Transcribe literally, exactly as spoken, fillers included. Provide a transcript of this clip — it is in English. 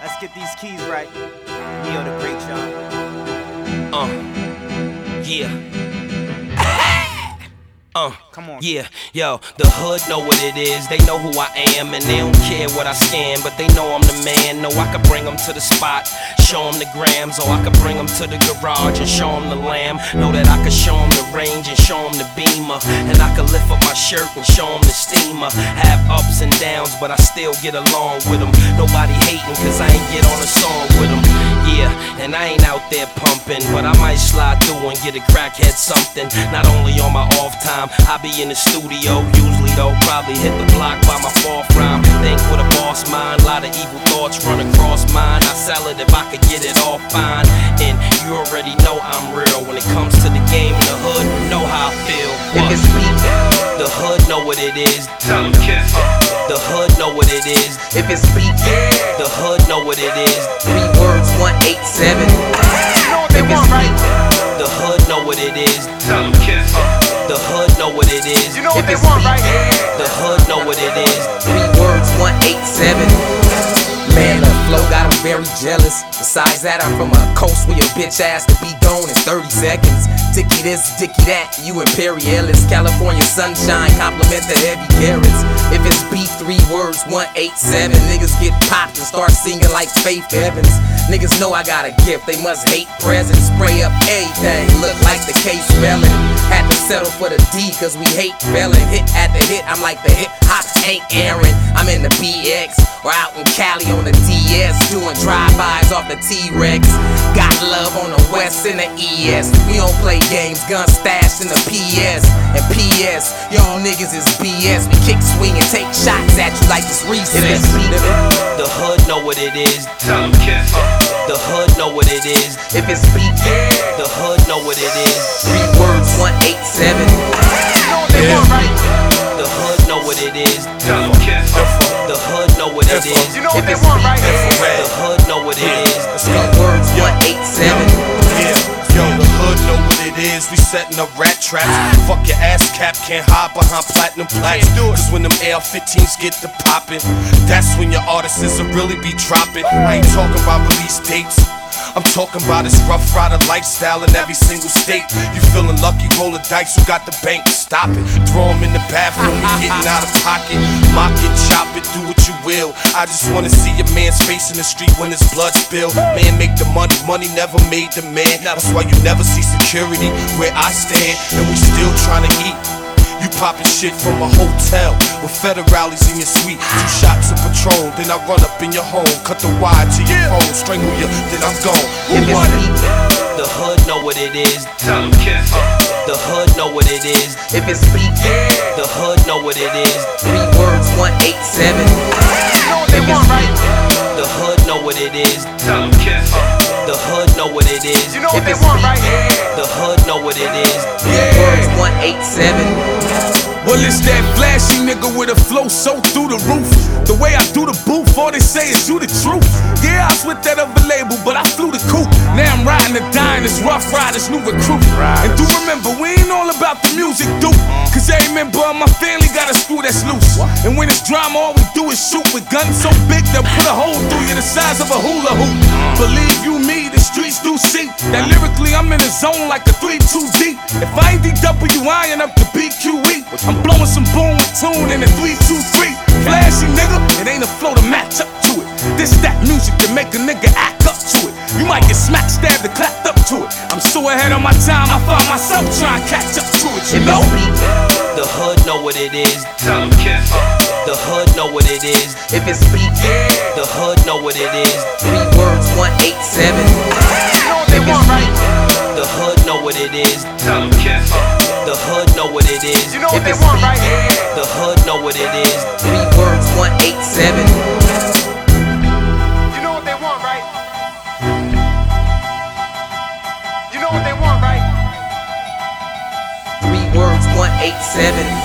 Let's get these keys right. Neo the great, y'all. Uh, yeah. Uh, Come on. Yeah, yo, the hood know what it is. They know who I am and they don't care what I scan, but they know I'm the man. Know I could bring them to the spot, show them the grams, or I could bring them to the garage and show them the lamb. Know that I could show them the range and show them the beamer, and I could lift up my shirt and show them the steamer. Have ups and downs, but I still get along with them. Nobody hating cause I ain't get on a song with them. Yeah, and I ain't out there pumping, but I might slide through and get a crackhead something. Not only on my off time, I be in the studio, usually though, probably hit the block by my fourth rhyme. Think with a boss mind, lot of evil thoughts run across mine. I sell it if I could get it all fine. And you already know I'm real. When it comes to the game in the hood, you know how I feel. What? If it's me, The hood know what it is. tell them kiss. The hood know what it is. If it's beat, The hood know what it is. three words, one eight seven. You know what they If it's want, right? The hood know what it is. tell them kiss. The hood know what it is. You know what If they it's want, beat, right? The hood know what it is. three words, one eight seven. Man, the flow got him very jealous. Besides that, I'm from a coast where your bitch ass could be gone in thirty seconds. Dicky this, dicky that, you imperialist. California sunshine, compliment the heavy carrots. If it's beef, three words, one eight seven. Niggas get popped and start singing like Faith Evans. Niggas know I got a gift, they must hate presents. Spray up everything, look like the case spelling. Had to settle for the D, cause we hate spelling. Hit at the hit, I'm like the hip hop ain't Aaron. I'm in the B X, or out in Cali on the D S, doing drive-bys off the T-Rex. Got love on the West and the E S. We don't play games, gun stashed in the P S. And P S, y'all niggas is B S. We kick, swing, and take shots at you like it's recess. The hood know what it is. Tell them kiss. The hood know what it is. If it's beat, The hood know what it is. three words, one eight seven. You know what they want, right? The hood know what it is. Tell them kiss. The hood know what it is. You know what If they it's want, beat, right? The hood know what it is. three words, one eight seven. Yeah, yo, the hood know what it is. We setting up rat traps. Fuck your ass cap, can't hide behind platinum plaques. Cause when them A R fifteens get to poppin', that's when your artists will really be dropping. I ain't talking about release dates. I'm talking about this rough rider lifestyle in every single state. You feeling lucky, roll the dice, you got the bank, stop it. Throw them in the bathroom, we getting out of pocket. Mock it, chop it, do what you will. I just wanna see a man's face in the street when his blood spill. Man make the money, money never made the man. That's why you never see security where I stand, and we still trying to eat. You poppin' shit from a hotel with federales in your suite. Two shots of Patron, then I run up in your home. Cut the wire to your phone, strangle you, then I'm gone. Who If it's won it? beat, The hood know what it is. tell them kiss. The hood know what it is. If it's beat, The hood know what it is. three words, one eight seven. You know what they want, right? The hood know what it is. Tell them kiss. The hood know what it is. You know what If they it's want, beat, right? The hood know what it is. three words, one eight seven. Well, it's that flashy nigga with a flow so through the roof. The way I do the booth, all they say is you the truth. Yeah, I was with that other label, but I flew the coupe. Now I'm riding the dime, it's Rough Riders, new recruit. And do remember, we ain't all about the music, dude. Cause every member of my family got a screw that's loose. And when it's drama, all we do is shoot with guns so big they'll put a hole through you the size of a hula hoop. Believe you me, the streets do see that lyrically I'm in the zone like a three two deep. If I ain't D W, I ain't up to B Q E. I'm blowing some boom with tune in a three two three. Flashy nigga, it ain't a flow to match up to it. This that music to make a nigga act up to it. You might get smacked, stabbed, and clapped up to it. I'm so ahead of my time, I find myself trying to catch up to it, you If know? it's beat, The hood know what it is. tell them kiss. The hood know what it is. If it's beat, The hood know what it is. three words, one eight seven. You know what they want, right? The hood know what it is. Tell them kiss. The hood know what it is. You know what If they it's want, beat, right? The hood know what it is. three words, one eight seven. You know what they want, right? You know what they want, right? Three words, one eight seven.